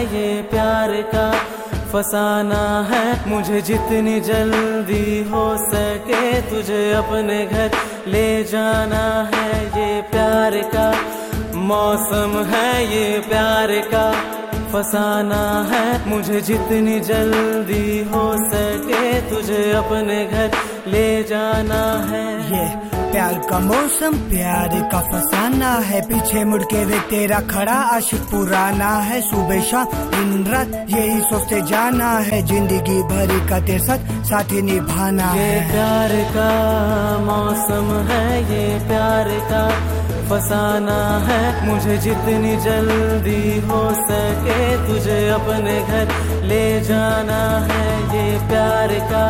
ये प्यार का फसाना है। मुझे जितनी जल्दी हो सके तुझे अपने घर ले जाना है। ये प्यार का मौसम है, ये प्यार का फसाना है। मुझे जितनी जल्दी हो सके तुझे अपने घर ले जाना है। ये प्यार का मौसम, प्यार का फसाना है। पीछे मुड़ के वे तेरा खड़ा आशिक पुराना है। सुबह शाम दिन रात यही सोचते जाना है। जिंदगी भर का तेरे साथ ही निभाना है। ये प्यार का मौसम है, ये प्यार का फसाना है। मुझे जितनी जल्दी हो सके तुझे अपने घर ले जाना है। ये प्यार का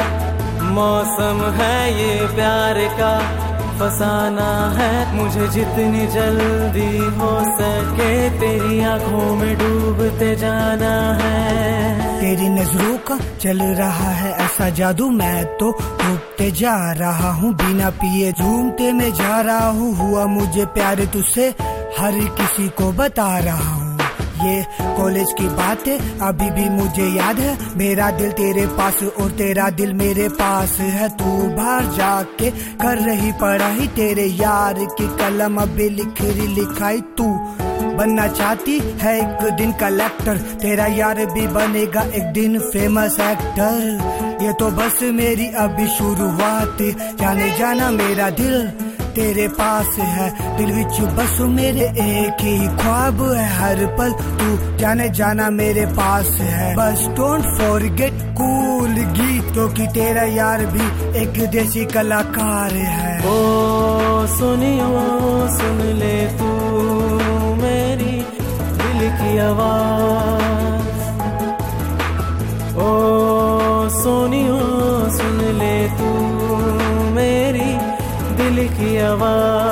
मौसम है, ये प्यार का फसाना है। मुझे जितनी जल्दी हो सके तेरी आंखों में डूबते जाना है। तेरी नजरों का चल रहा है ऐसा जादू, मैं तो डूबते जा रहा हूँ। बिना पिए झूमते मैं जा रहा हूँ। हुआ मुझे प्यार तुझसे हर किसी को बता रहा हूँ। ये कॉलेज की बात है अभी भी मुझे याद है। मेरा दिल तेरे पास और तेरा दिल मेरे पास है। तू बाहर जाके कर रही पढ़ाई, तेरे यार की कलम अभी लिख रही लिखाई। तू बनना चाहती है एक दिन कलेक्टर, तेरा यार भी बनेगा एक दिन फेमस एक्टर। ये तो बस मेरी अभी शुरुआत, जाने जाना मेरा दिल तेरे पास है। दिल विच बस मेरे एक ही ख्वाब है। हर पल तू जाने जाना मेरे पास है। बस डोंट फॉरगेट कूल गीत, क्योंकि तेरा यार भी एक देसी कलाकार है। ओ सुनियो सुन ले तू मेरी दिल की आवाज। ओ सुनियो सुन ले तू मेरी दिल की आवाज।